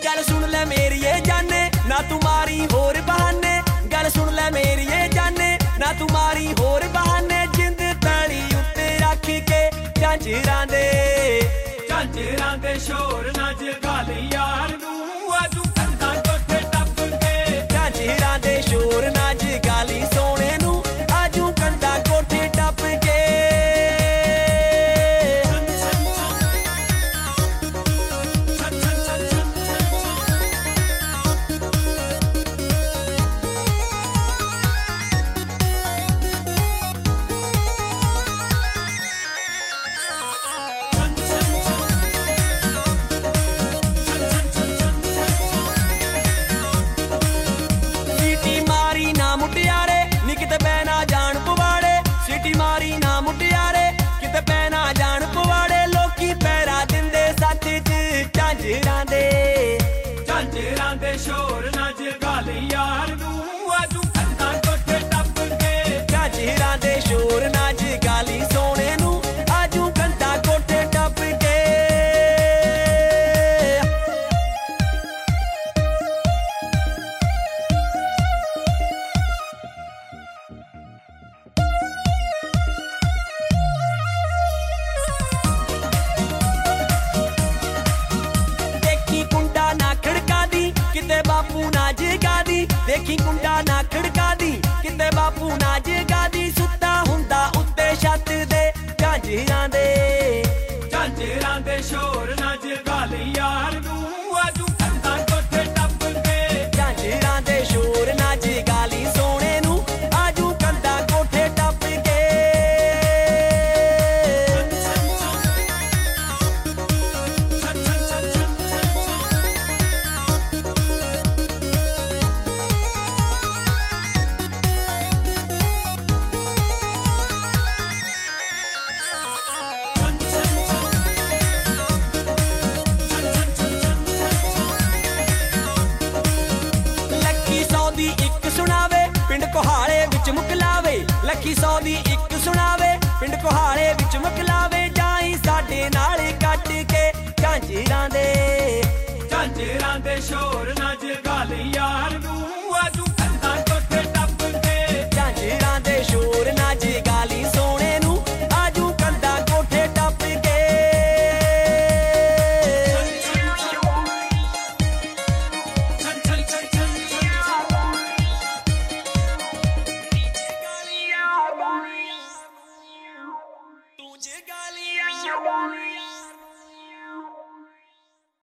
गल सुन ले मेरिए जाने ना तुम्हारी होर बहाने, गल सुन ले मेरिए जाने ना तुम्हारी होर बहाने। जिंद तली उत्ते रख के झांझरां दे शोर ना जगाली यार नू आजू कंधां कोठे टप के। झांझरां दे शोर ना जगाली सोने नू आजू कंधां कोठे टप के। मुटियारे नी किते पैना जान पवाड़े, सीटी मारी ना मुटियारे किते पैना जान पवाड़े। लोकी पैरा दिंदे सच च झांझरां दे शोर ना जगाली यार नू आजू कंधां कोठे टप के। झांझरां दे शोर ना जगाली सोने नू आजू कंधां कोठे टप के। किते बापू ना जगा दी, देखी कुंडा ना खड़का दी किते बापू ना जगा दी। सुता हुंदा उत्ते छत दे झांझरां दे शोर ना जगाली यार नू आजू कंधां कोठे टप के। झांझरां दे शोर ना जगाली सोने नू आजू कंधां कोठे टप के। एक सुनावे पिंड कोहाड़े विच मुकलावे, लखी सौ दी एक सुनावे पिंड कोहाड़े विच मुकलावे। जाई साडे नाल कट के झांझरां दे शोर